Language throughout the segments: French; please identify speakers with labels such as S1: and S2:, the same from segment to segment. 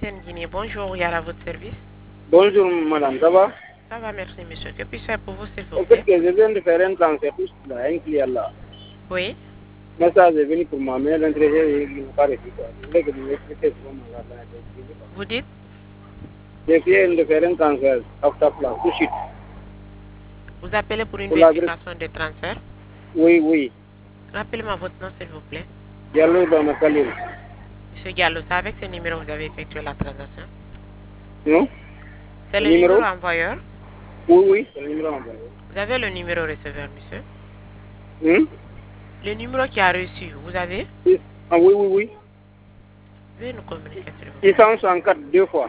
S1: MTN Guinée, bonjour, Yara, à votre service.
S2: Bonjour madame, ça va?
S1: Ça va, merci monsieur. Que puis-je faire pour vous, s'il vous
S2: En
S1: plaît?
S2: fait, que je viens de faire un transfert là, un client là.
S1: Oui.
S2: Message est venu pour moi, mais l'intérêt il n'a pas reçu. Je voulais que vous m'expliquiez comment on va faire.
S1: Vous dites?
S2: Je viens de faire un transfert, tap là, tout de suite.
S1: Vous appelez pour une
S2: Pour la
S1: vérification de transfert?
S2: Oui.
S1: Rappelez-moi votre nom, s'il vous plaît.
S2: Diallo dans ma Khalil.
S1: Monsieur Gallo, c'est avec ce numéro que vous avez effectué la transaction?
S2: Non?
S1: C'est le numéro envoyeur?
S2: Oui, c'est le numéro envoyeur.
S1: Vous avez le numéro receveur, monsieur? Le numéro qui a reçu, vous avez?
S2: Ah oui.
S1: Veuillez nous communiquer, s'il vous plaît.
S2: 664 deux fois.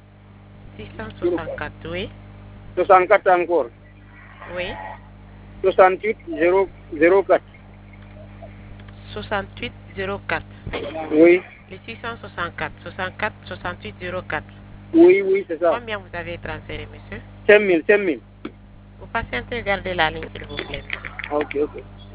S1: 664, oui.
S2: 64 encore.
S1: Oui.
S2: 68 004.
S1: 6804.
S2: Oui.
S1: Le 664, 64, 68, 04.
S2: Oui, c'est ça.
S1: Combien vous avez transféré, monsieur?
S2: 5 000.
S1: Vous patientez, gardez la ligne, s'il vous plaît, monsieur.
S2: Ok.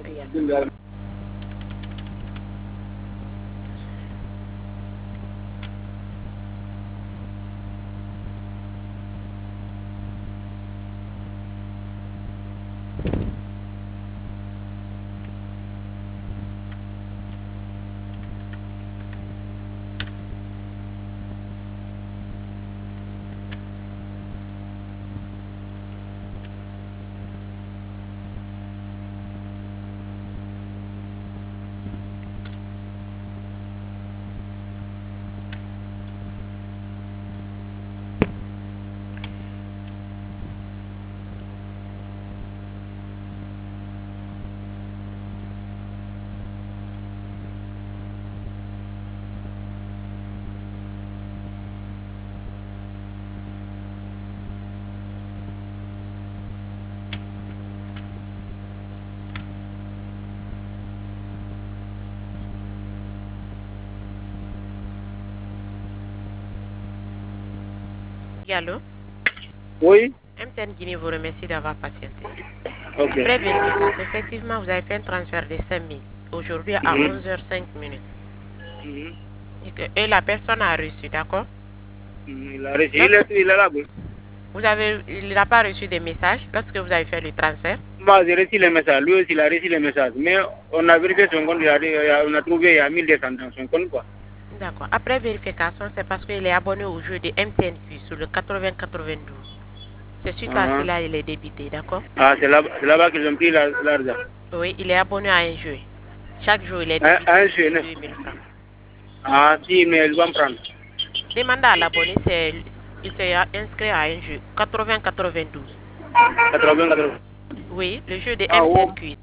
S1: Allô?
S2: Oui.
S1: MTN Guinée vous remercie d'avoir patienté.
S2: Ok.
S1: Après vérification, effectivement, vous avez fait un transfert de 5 000 aujourd'hui à 11h05. Et la personne a reçu, d'accord?
S2: Il a reçu, il est là, oui.
S1: Il n'a pas reçu des messages lorsque vous avez fait le transfert?
S2: Moi, j'ai reçu les messages. Lui aussi, il a reçu les messages. Mais on a vérifié son compte, on a trouvé il y a 1200 dans son compte, quoi.
S1: D'accord. Après vérification, c'est parce qu'il est abonné au jeu de MTN sur le 80-92. C'est suite à cela il est débité, d'accord?
S2: Ah, c'est là-bas qu'ils ont pris l'argent.
S1: Oui, il est abonné à un jeu. Chaque jour, il est débité
S2: Un jeu,
S1: 2000 francs.
S2: Ah, si, mais il va me prendre.
S1: Demandez à l'abonné, il s'est inscrit à un jeu 80-92.
S2: 80.
S1: Oui, le jeu de
S2: Ah,
S1: MTN Quiz.